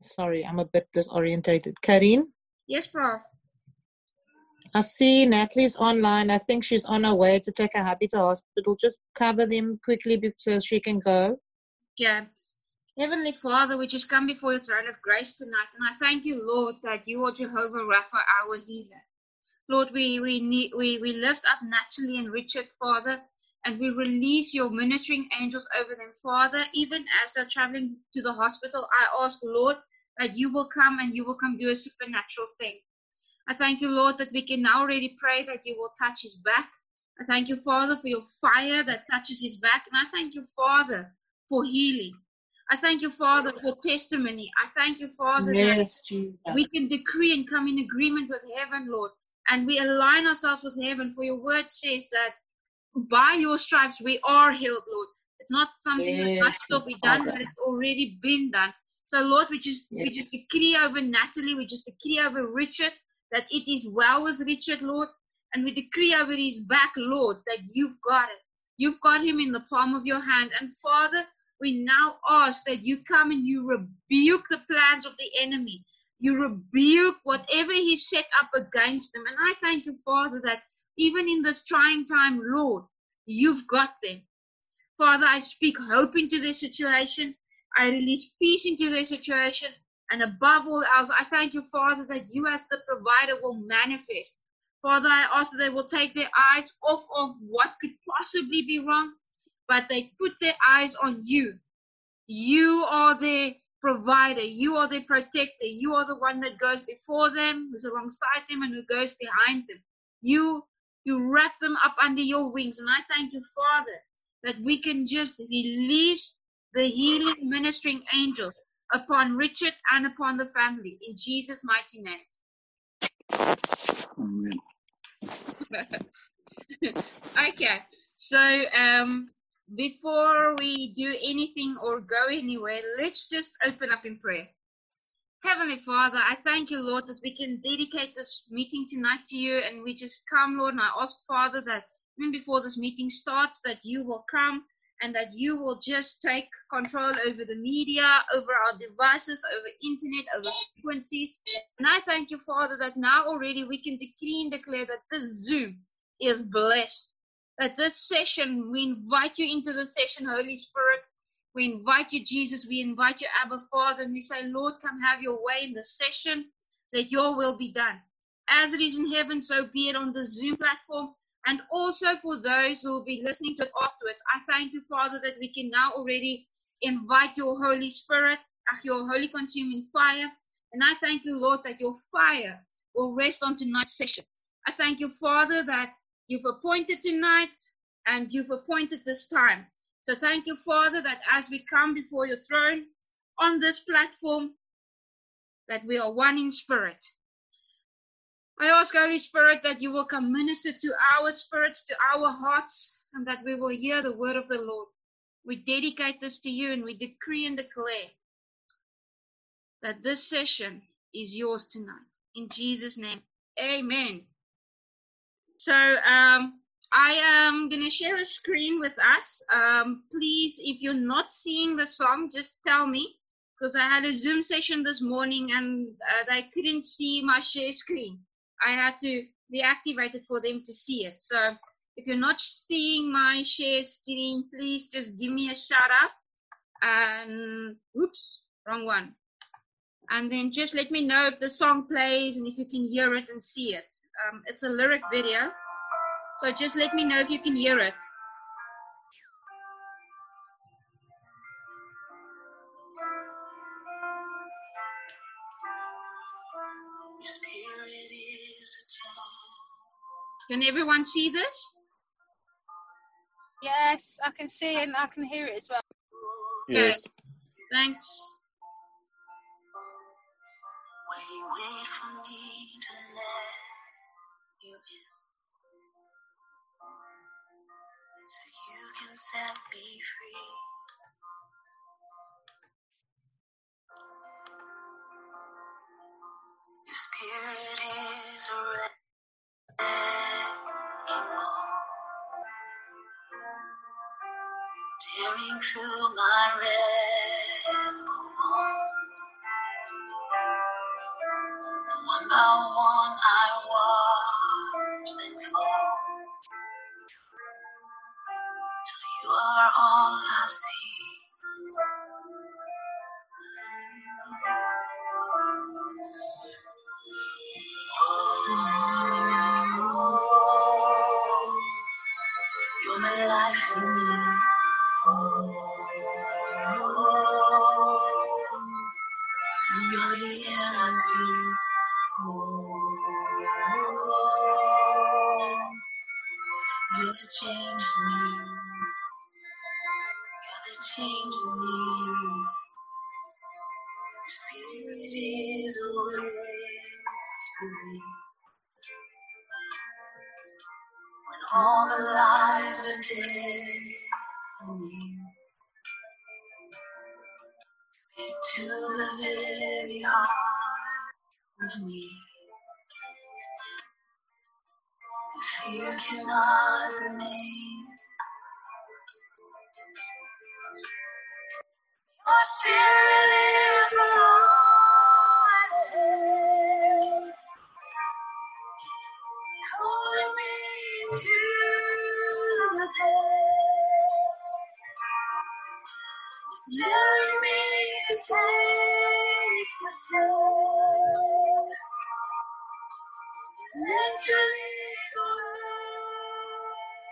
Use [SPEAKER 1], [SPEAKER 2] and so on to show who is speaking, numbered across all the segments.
[SPEAKER 1] Sorry, I'm a bit disorientated. Karine?
[SPEAKER 2] Yes, Prof.
[SPEAKER 1] I see Natalie's online. I think she's on her way to take her hubby to hospital. Just cover them quickly so she can go.
[SPEAKER 2] Yeah. Heavenly Father, we just come before your throne of grace tonight, and I thank you, Lord, that you are Jehovah Rapha, our healer. Lord, we lift up Natalie and Richard, Father, and we release your ministering angels over them, Father. Even as they're traveling to the hospital, I ask, Lord, that you will come and you will come do a supernatural thing. I thank you, Lord, that we can now already pray that you will touch his back. I thank you, Father, for your fire that touches his back. And I thank you, Father, for healing. I thank you, Father, for testimony. I thank you, Father,
[SPEAKER 1] Yes,
[SPEAKER 2] that
[SPEAKER 1] Jesus.
[SPEAKER 2] we can decree and come in agreement with heaven, Lord. And we align ourselves with heaven, for your word says that by your stripes we are healed, Lord. It's not something that must still be done, but it's already been done. So, Lord, we just decree over Natalie, we just decree over Richard that it is well with Richard, Lord. And we decree over his back, Lord, that you've got it. You've got him in the palm of your hand. And Father, we now ask that you come and you rebuke the plans of the enemy. You rebuke whatever he set up against them. And I thank you, Father, that even in this trying time, Lord, you've got them. Father, I speak hope into their situation. I release peace into their situation. And above all else, I thank you, Father, that you as the provider will manifest. Father, I ask that they will take their eyes off of what could possibly be wrong, but they put their eyes on you. You are their provider. You are their protector. You are the one that goes before them, who's alongside them, and who goes behind them. You wrap them up under your wings. And I thank you, Father, that we can just release the healing ministering angels upon Richard and upon the family. In Jesus' mighty name.
[SPEAKER 3] Amen.
[SPEAKER 2] Okay. So, before we do anything or go anywhere, let's just open up in prayer. Heavenly Father, I thank you, Lord, that we can dedicate this meeting tonight to you, and we just come, Lord, and I ask, Father, that even before this meeting starts, that you will come and that you will just take control over the media, over our devices, over internet, over frequencies. And I thank you, Father, that now already we can decree and declare that this Zoom is blessed. That this session, we invite you into the session, Holy Spirit. We invite you, Jesus. We invite you, Abba, Father. And we say, Lord, come have your way in the session, that your will be done. As it is in heaven, so be it on the Zoom platform. And also for those who will be listening to it afterwards, I thank you, Father, that we can now already invite your Holy Spirit, your holy consuming fire. And I thank you, Lord, that your fire will rest on tonight's session. I thank you, Father, that you've appointed tonight and you've appointed this time. So thank you, Father, that as we come before your throne on this platform, that we are one in spirit. I ask, Holy Spirit, that you will come minister to our spirits, to our hearts, and that we will hear the word of the Lord. We dedicate this to you, and we decree and declare that this session is yours tonight. In Jesus' name, amen. So I am going to share a screen with us. Please, if you're not seeing the song, just tell me, because I had a Zoom session this morning, and they couldn't see my share screen. I had to reactivate it for them to see it. So if you're not seeing my share screen, please just give me a shout out. And oops, wrong one. And then just let me know if the song plays and if you can hear it and see it. It's a lyric video. So just let me know if you can hear it. Can everyone see this?
[SPEAKER 4] Yes, I can see and I can hear it as well.
[SPEAKER 3] Yes.
[SPEAKER 2] Okay. Thanks.
[SPEAKER 5] Will you wait for me to let you in, so you can set me free? Your spirit is a wrecking ball, tearing through my rebel bones. I watch them fall. You are all I see. Oh, you're the life for me. You're the air I breathe. You're the change for me. You're the change in me. Your spirit is always whispering. When all the lies are dead for me. Speak to the very heart of me. The fear cannot remain. Your spirit is alive, calling me to the depths, daring me to take the step. Let your lead the way.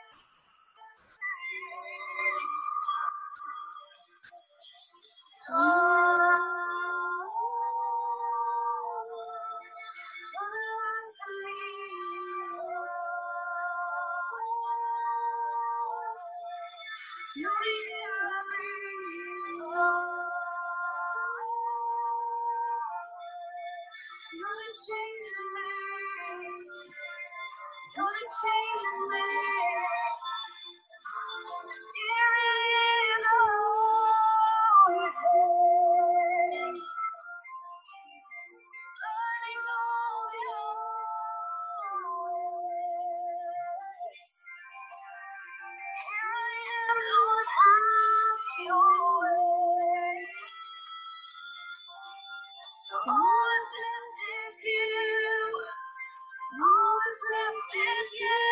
[SPEAKER 5] So all that's left is you. All that's left is you.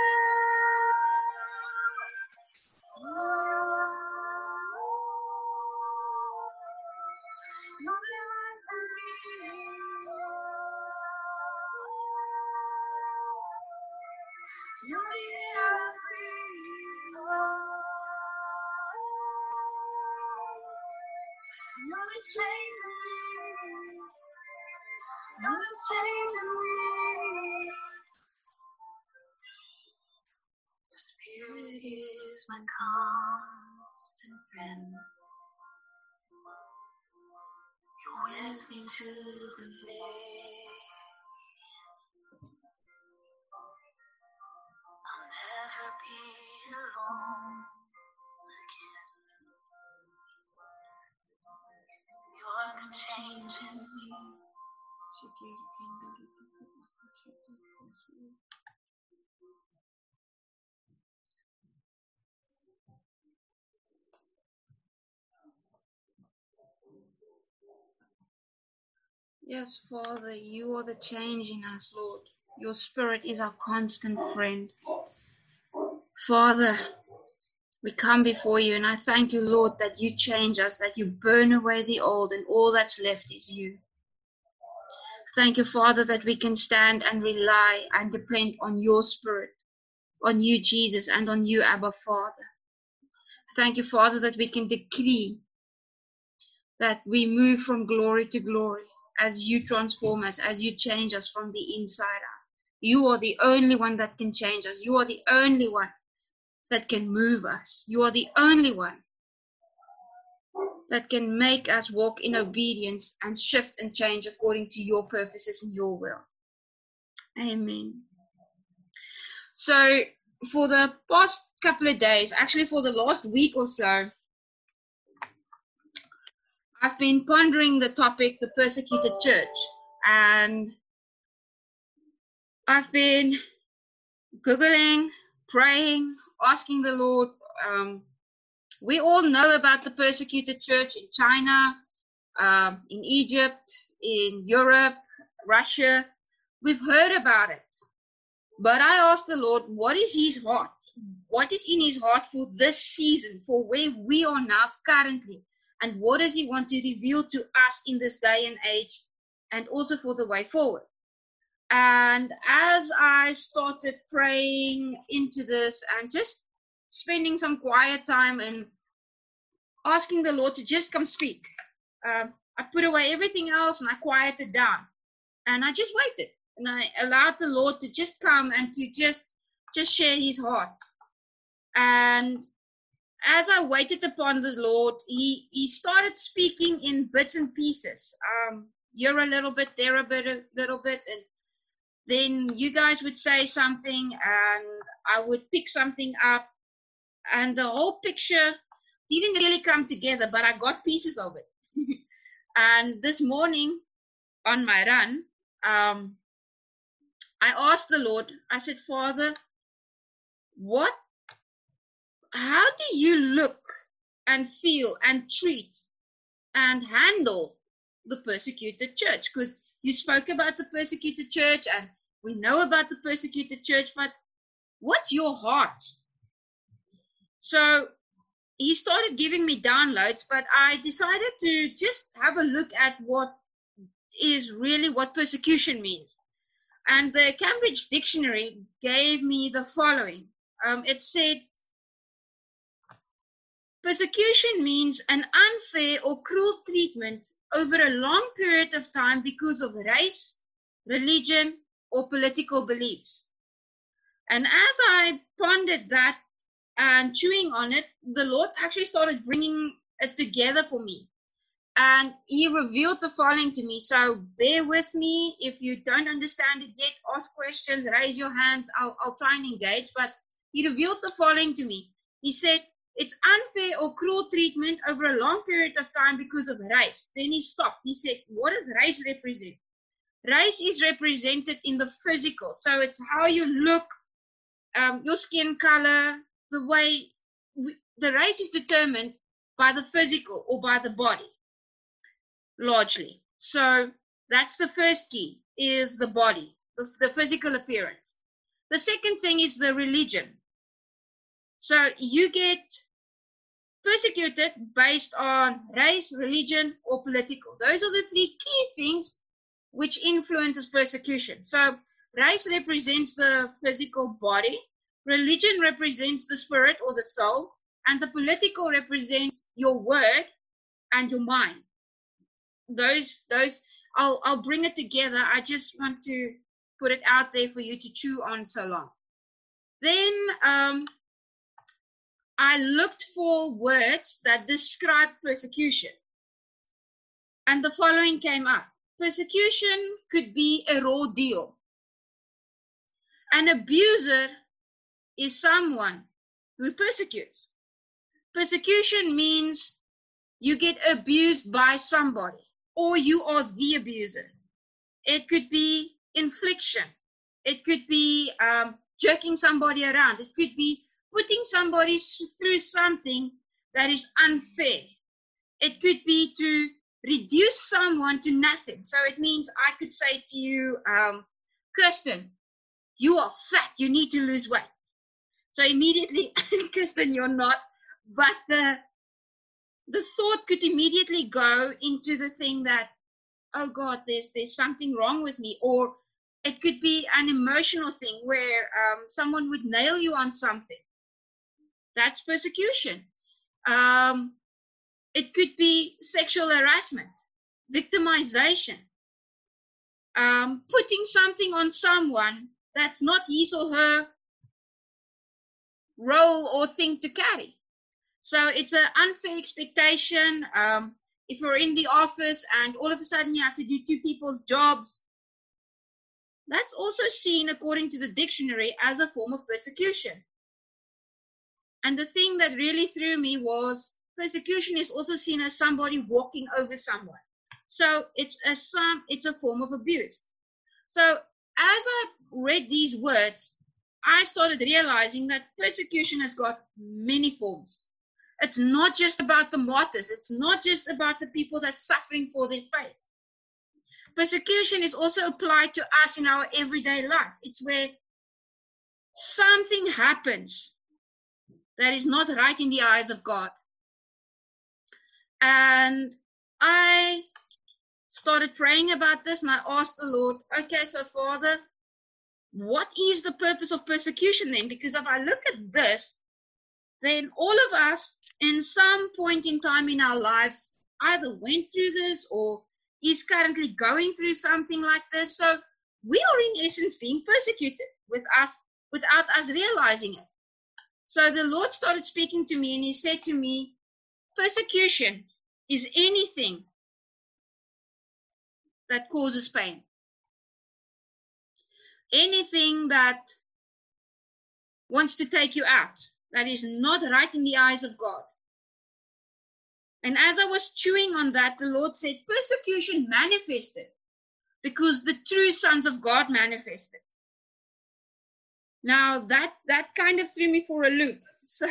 [SPEAKER 5] You're the light for me. You're the air I breathe. You're the change in me. You're the change in me. Your spirit is my constant friend. You're with me to the very end. I'll never be alone again. You're the change in me.
[SPEAKER 2] Yes, Father, you are the change in us, Lord. Your spirit is our constant friend. Father, we come before you and I thank you, Lord, that you change us, that you burn away the old and all that's left is you. Thank you, Father, that we can stand and rely and depend on your spirit, on you, Jesus, and on you, Abba, Father. Thank you, Father, that we can decree that we move from glory to glory as you transform us, as you change us from the inside out. You are the only one that can change us. You are the only one that can move us. You are the only one that can make us walk in obedience and shift and change according to your purposes and your will. Amen. So for the past couple of days, actually for the last week or so, I've been pondering the topic, the persecuted church, and I've been Googling, praying, asking the Lord. We all know about the persecuted church in China, in Egypt, in Europe, Russia, We've heard about it. But I asked the Lord, what is his heart? What is in his heart for this season, for where we are now currently? And what does he want to reveal to us in this day and age, and also for the way forward? And as I started praying into this and just spending some quiet time and asking the Lord to just come speak, I put away everything else and I quieted down. And I just waited. And I allowed the Lord to just come and to just share his heart. And as I waited upon the Lord, he started speaking in bits and pieces. Here a little bit, there a little bit. And then you guys would say something and I would pick something up. And the whole picture didn't really come together, but I got pieces of it. And this morning on my run, I asked the Lord, I said, Father, how do you look and feel and treat and handle the persecuted church? Because you spoke about the persecuted church and we know about the persecuted church, but what's your heart? So he started giving me downloads, but I decided to just have a look at what persecution means. And the Cambridge Dictionary gave me the following. It said, persecution means an unfair or cruel treatment over a long period of time because of race, religion, or political beliefs. And as I pondered that and chewing on it, the Lord actually started bringing it together for me. And he revealed the following to me. So bear with me. If you don't understand it yet, ask questions, raise your hands. I'll try and engage. But he revealed the following to me. He said, it's unfair or cruel treatment over a long period of time because of race. Then he stopped. He said, what does race represent? Race is represented in the physical. So it's how you look, your skin color, the way the race is determined by the physical or by the body. Largely. So that's the first key, is the body, the physical appearance. The second thing is the religion. So you get persecuted based on race, religion, or political. Those are the three key things which influences persecution. So race represents the physical body, religion represents the spirit or the soul, and the political represents your word and your mind. Those I'll bring it together. I just want to put it out there for you to chew on so long. Then I looked for words that describe persecution. And the following came up. Persecution could be a raw deal. An abuser is someone who persecutes. Persecution means you get abused by somebody, or you are the abuser. It could be infliction. It could be jerking somebody around. It could be putting somebody through something that is unfair. It could be to reduce someone to nothing. So it means I could say to you, Kirsten, you are fat. You need to lose weight. So immediately, Kirsten, you're not. But the thought could immediately go into the thing that, oh God, there's something wrong with me. Or it could be an emotional thing where someone would nail you on something. That's persecution. It could be sexual harassment, victimization, putting something on someone that's not his or her role or thing to carry. So it's an unfair expectation. If you're in the office and all of a sudden you have to do two people's jobs, that's also seen, according to the dictionary, as a form of persecution. And the thing that really threw me was persecution is also seen as somebody walking over someone. So it's a form of abuse. So as I read these words, I started realizing that persecution has got many forms. It's not just about the martyrs. It's not just about the people that's suffering for their faith. Persecution is also applied to us in our everyday life. It's where something happens that is not right in the eyes of God. And I started praying about this, and I asked the Lord, okay, so Father, what is the purpose of persecution then? Because if I look at this, then all of us in some point in time in our lives either went through this or is currently going through something like this. So we are in essence being persecuted without us realizing it. So the Lord started speaking to me, and he said to me, persecution is anything that causes pain. Anything that wants to take you out, that is not right in the eyes of God. And as I was chewing on that, the Lord said, persecution manifested because the true sons of God manifested. Now that kind of threw me for a loop. So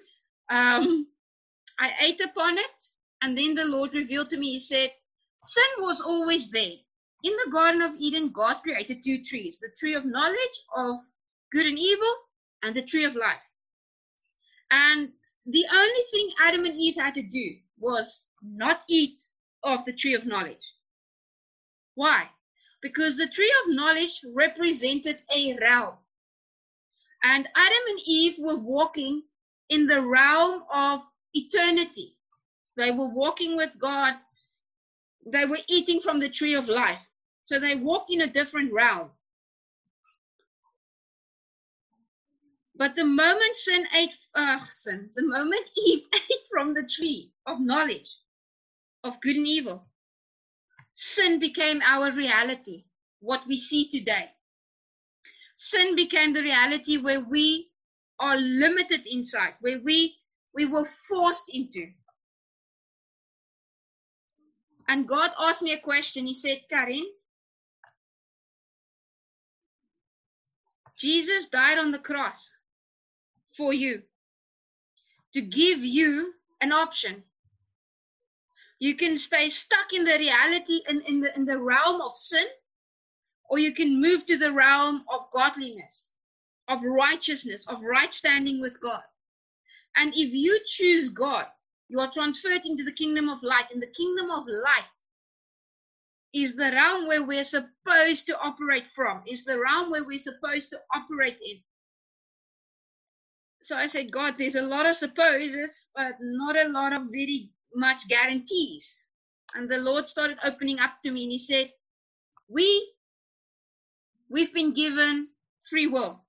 [SPEAKER 2] I ate upon it, and then the Lord revealed to me, he said, sin was always there. In the Garden of Eden, God created two trees, the tree of knowledge of good and evil and the tree of life. And the only thing Adam and Eve had to do was not eat of the tree of knowledge. Why? Because the tree of knowledge represented a realm. And Adam and Eve were walking in the realm of eternity. They were walking with God. They were eating from the tree of life. So they walked in a different realm. But the moment the moment Eve ate from the tree of knowledge of good and evil, sin became our reality, what we see today. Sin became the reality where we are limited inside, where we were forced into. And God asked me a question. He said, Karin, Jesus died on the cross for you, to give you an option. You can stay stuck in the reality, in the realm of sin, or you can move to the realm of godliness, of righteousness, of right standing with God. And if you choose God, you are transferred into the kingdom of light. And the kingdom of light is the realm where we're supposed to operate from, is the realm where we're supposed to operate in. So I said, God, there's a lot of supposes, but not a lot of very much guarantees. And the Lord started opening up to me, and he said, we've been given free will.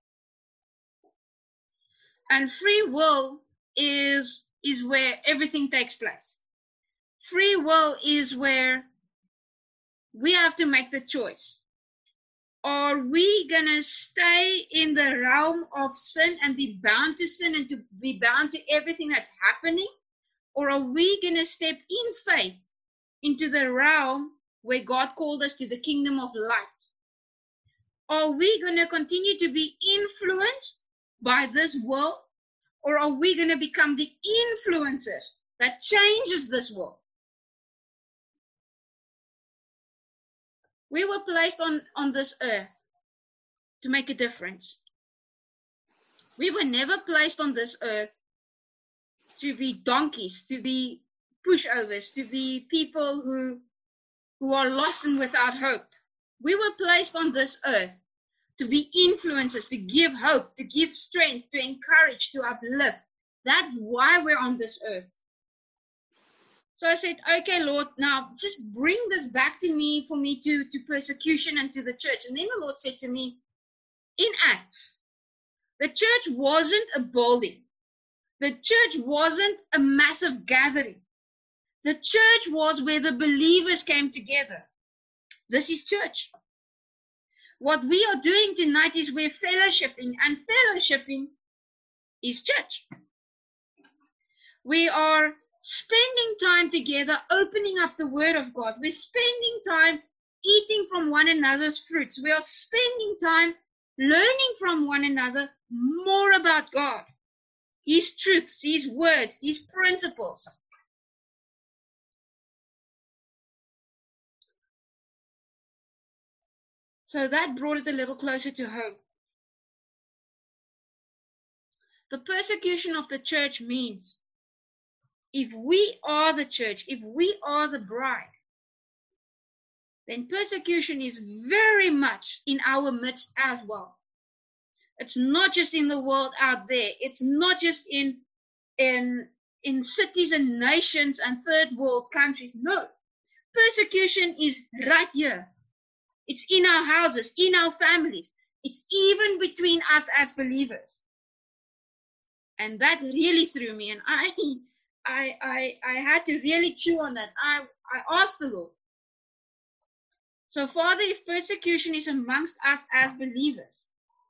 [SPEAKER 2] And free will is where everything takes place. Free will is where we have to make the choice. Are we going to stay in the realm of sin and be bound to sin and to be bound to everything that's happening? Or are we going to step in faith into the realm where God called us to the kingdom of light? Are we going to continue to be influenced by this world? Or are we going to become the influencers that changes this world? We were placed on this earth to make a difference. We were never placed on this earth to be donkeys, to be pushovers, to be people who are lost and without hope. We were placed on this earth to be influencers, to give hope, to give strength, to encourage, to uplift. That's why we're on this earth. So I said, okay, Lord, now just bring this back to me for me to persecution and to the church. And then the Lord said to me, in Acts, the church wasn't a building. The church wasn't a massive gathering. The church was where the believers came together. This is church. What we are doing tonight is we're fellowshipping, and fellowshipping is church. We are spending time together, opening up the Word of God. We're spending time eating from one another's fruits. We are spending time learning from one another more about God, His truths, His Word, His principles. So that brought it a little closer to home. The persecution of the church means if we are the church, if we are the bride, then persecution is very much in our midst as well. It's not just in the world out there. It's not just in cities and nations and third world countries. No. Persecution is right here. It's in our houses, in our families. It's even between us as believers. And that really threw me. And I had to really chew on that. I asked the Lord. So, Father, if persecution is amongst us as believers,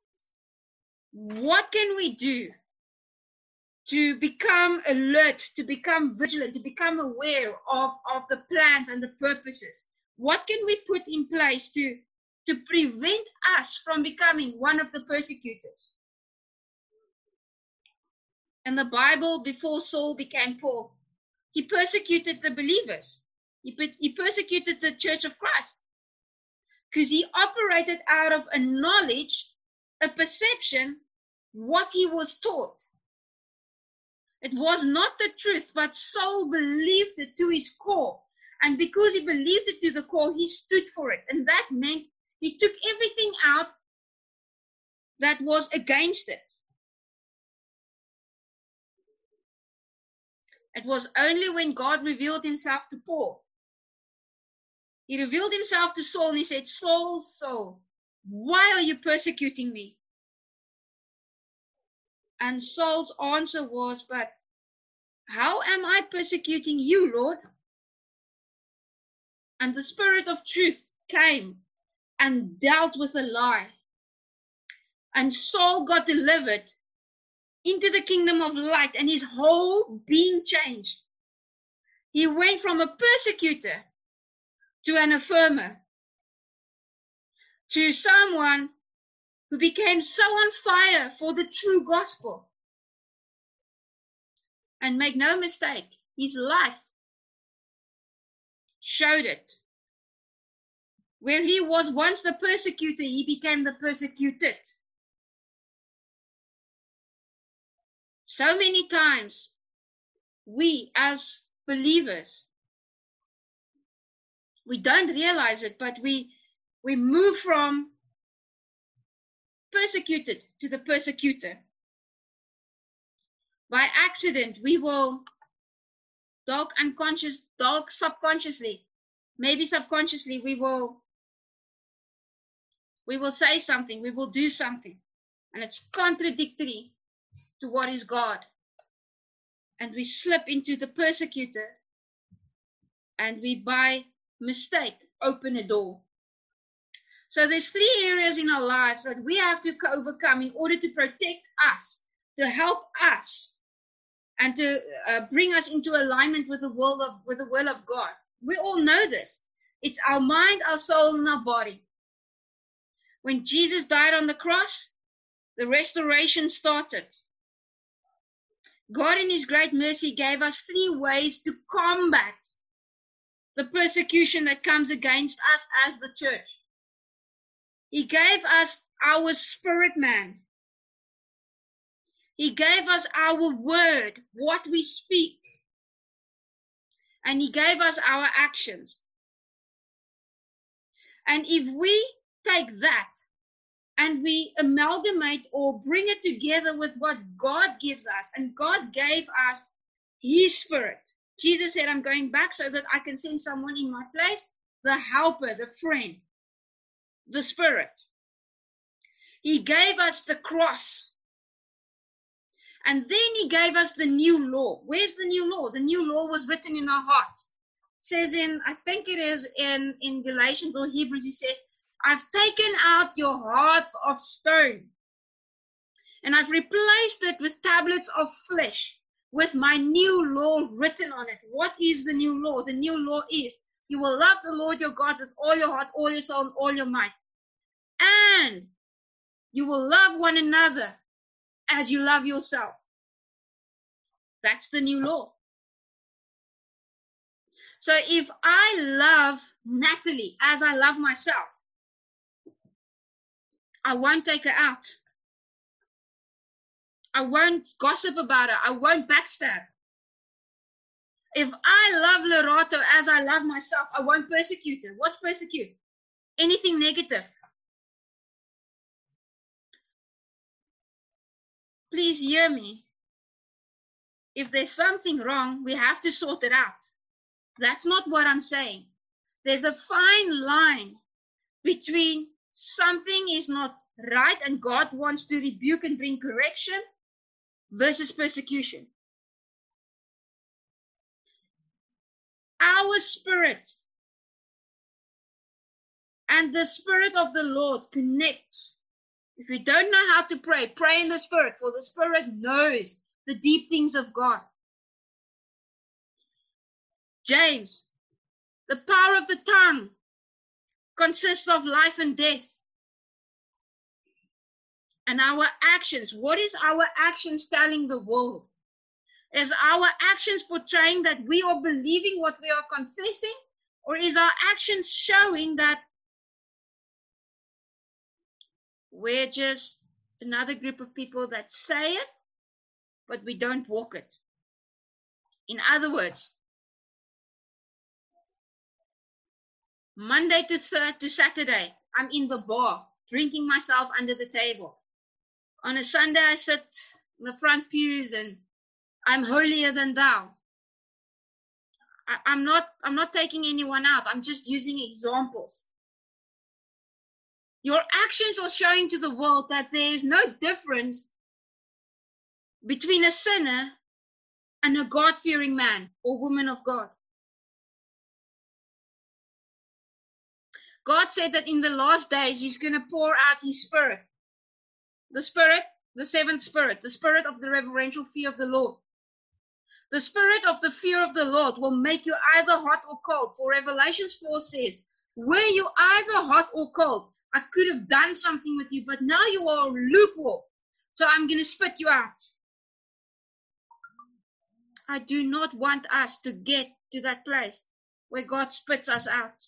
[SPEAKER 2] what can we do to become alert, to become vigilant, to become aware of the plans and the purposes? What can we put in place to prevent us from becoming one of the persecutors? In the Bible, before Saul became Paul, he persecuted the believers. He persecuted the church of Christ because he operated out of a knowledge, a perception, what he was taught. It was not the truth, but Saul believed it to his core. And because he believed it to the core, he stood for it. And that meant he took everything out that was against it. It was only when God revealed himself to Paul. He revealed himself to Saul and he said, Saul, Saul, why are you persecuting me? And Saul's answer was, but how am I persecuting you, Lord? And the Spirit of truth came and dealt with a lie. And Saul got delivered into the kingdom of light, and his whole being changed. He went from a persecutor to an affirmer, to someone who became so on fire for the true gospel. And make no mistake, his life showed it. Where he was once the persecutor, he became the persecuted. So many times, we as believers, we don't realize it, but we move from persecuted to the persecutor. By accident, we will, dog subconsciously, maybe subconsciously, we will say something, we will do something, and it's contradictory to what is God. And we slip into the persecutor, and we, by mistake, open a door. So there's 3 areas in our lives that we have to overcome in order to protect us, to help us, and to bring us into alignment with the will of God. We all know this. It's our mind, our soul, and our body. When Jesus died on the cross, the restoration started. God in his great mercy gave us 3 ways to combat the persecution that comes against us as the church. He gave us our spirit man. He gave us our word, what we speak. And he gave us our actions. And if we take that and we amalgamate or bring it together with what God gives us, and God gave us his spirit. Jesus said, I'm going back so that I can send someone in my place, the helper, the friend, the spirit. He gave us the cross. And then he gave us the new law. Where's the new law? The new law was written in our hearts. It says I think it is in Galatians or Hebrews, he says, I've taken out your hearts of stone, and I've replaced it with tablets of flesh, with my new law written on it. What is the new law? The new law is, you will love the Lord your God with all your heart, all your soul, and all your might. And you will love one another as you love yourself. That's the new law. So if I love Natalie as I love myself, I won't take her out. I won't gossip about her. I won't backstab. If I love Lerato as I love myself, I won't persecute her. What's persecute? Anything negative. Please hear me. If there's something wrong, we have to sort it out. That's not what I'm saying. There's a fine line between something is not right and God wants to rebuke and bring correction versus persecution. Our spirit and the Spirit of the Lord connects. If you don't know how to pray, pray in the Spirit, for the Spirit knows the deep things of God. James, the power of the tongue consists of life and death. And our actions, what is our actions telling the world? Is our actions portraying that we are believing what we are confessing? Or is our actions showing that we're just another group of people that say it, but we don't walk it? In other words, Monday to Saturday, I'm in the bar, drinking myself under the table. On a Sunday, I sit in the front pews and I'm holier than thou. I'm not taking anyone out. I'm just using examples. Your actions are showing to the world that there is no difference between a sinner and a God-fearing man or woman of God. God said that in the last days, He's going to pour out His Spirit. The Spirit, the seventh Spirit, the Spirit of the reverential fear of the Lord. The Spirit of the fear of the Lord will make you either hot or cold. For Revelations 4 says, were you either hot or cold? I could have done something with you, but now you are lukewarm. So I'm going to spit you out. I do not want us to get to that place where God spits us out.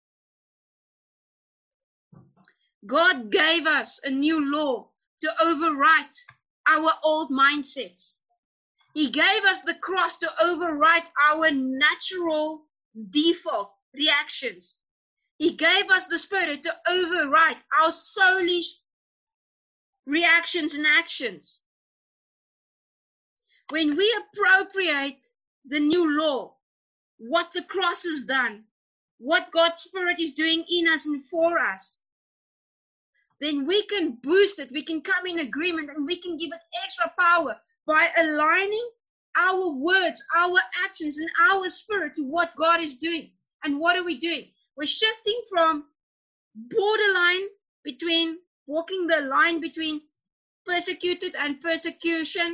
[SPEAKER 2] God gave us a new law to overwrite our old mindsets. He gave us the cross to overwrite our natural default reactions. He gave us the Spirit to overwrite our soulish reactions and actions. When we appropriate the new law, what the cross has done, what God's Spirit is doing in us and for us, then we can boost it, we can come in agreement, and we can give it extra power by aligning our words, our actions, and our spirit to what God is doing. And what are we doing? We're shifting from borderline between, walking the line between persecuted and persecution,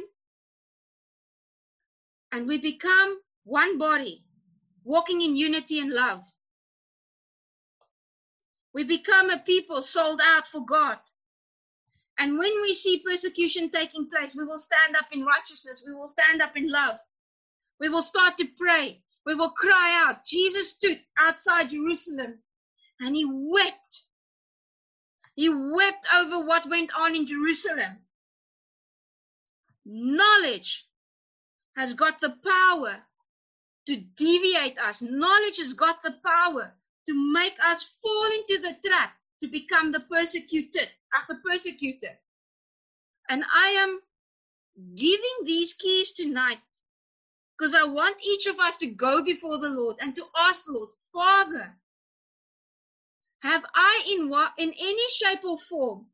[SPEAKER 2] and we become one body, walking in unity and love. We become a people sold out for God. And when we see persecution taking place, we will stand up in righteousness. We will stand up in love. We will start to pray. We will cry out. Jesus stood outside Jerusalem and He wept. He wept over what went on in Jerusalem. Knowledge has got the power to deviate us. Knowledge has got the power to make us fall into the trap to become the persecuted, the persecutor. And I am giving these keys tonight because I want each of us to go before the Lord and to ask the Lord, Father, have I in any shape or form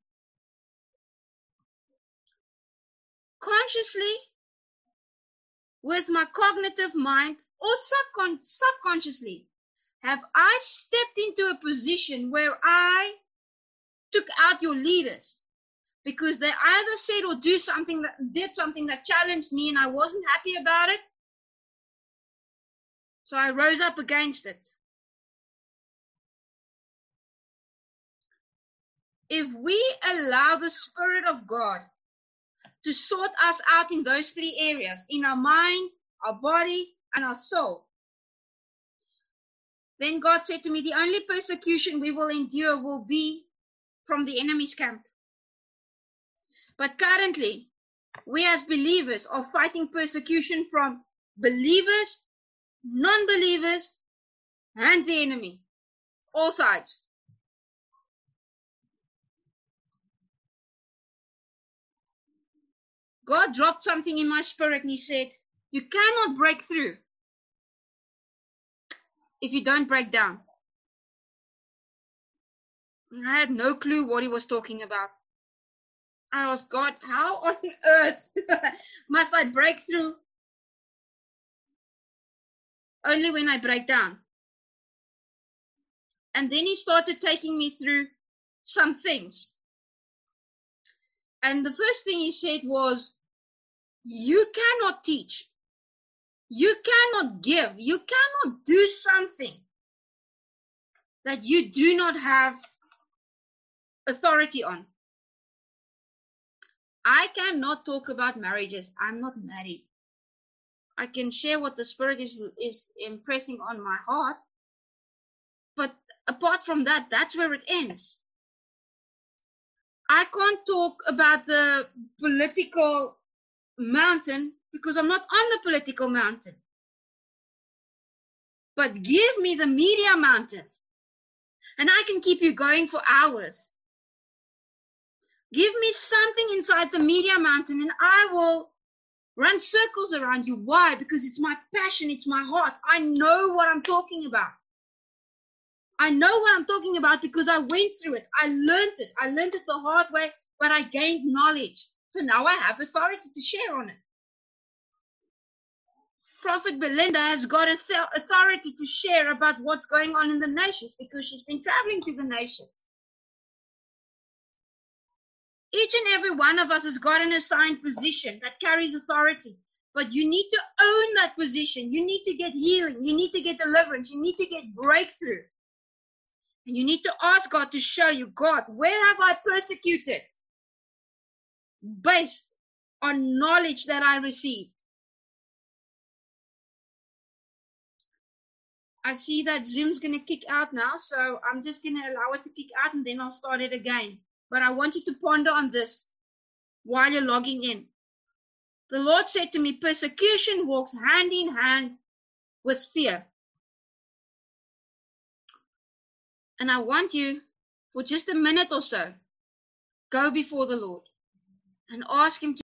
[SPEAKER 2] consciously with my cognitive mind or subconsciously, have I stepped into a position where I took out your leaders because they either said or did something that challenged me and I wasn't happy about it? So I rose up against it. If we allow the Spirit of God to sort us out in those three areas, in our mind, our body, and our soul, then God said to me, the only persecution we will endure will be from the enemy's camp. But currently, we as believers are fighting persecution from believers, non-believers, and the enemy. All sides. God dropped something in my spirit and he said, you cannot break through if you don't break down. And I had no clue what he was talking about. I asked God, how on earth must I break through? Only when I break down. And then he started taking me through some things. And the first thing he said was, you cannot teach. You cannot give. You cannot do something that you do not have authority on. I cannot talk about marriages. I'm not married. I can share what the Spirit is impressing on my heart. But apart from that, that's where it ends. I can't talk about the political mountain because I'm not on the political mountain. But give me the media mountain and I can keep you going for hours. Give me something inside the media mountain and I will run circles around you. Why? Because it's my passion, it's my heart. I know what I'm talking about. I know what I'm talking about because I went through it. I learned it. I learned it the hard way, but I gained knowledge. So now I have authority to share on it. Prophet Belinda has got authority to share about what's going on in the nations because she's been traveling to the nations. Each and every one of us has got an assigned position that carries authority. But you need to own that position. You need to get healing. You need to get deliverance. You need to get breakthrough. And you need to ask God to show you, God, where have I persecuted? Based on knowledge that I received. I see that Zoom's going to kick out now, so I'm just going to allow it to kick out and then I'll start it again. But I want you to ponder on this while you're logging in. The Lord said to me, persecution walks hand in hand with fear. And I want you, for just a minute or so, go before the Lord and ask Him to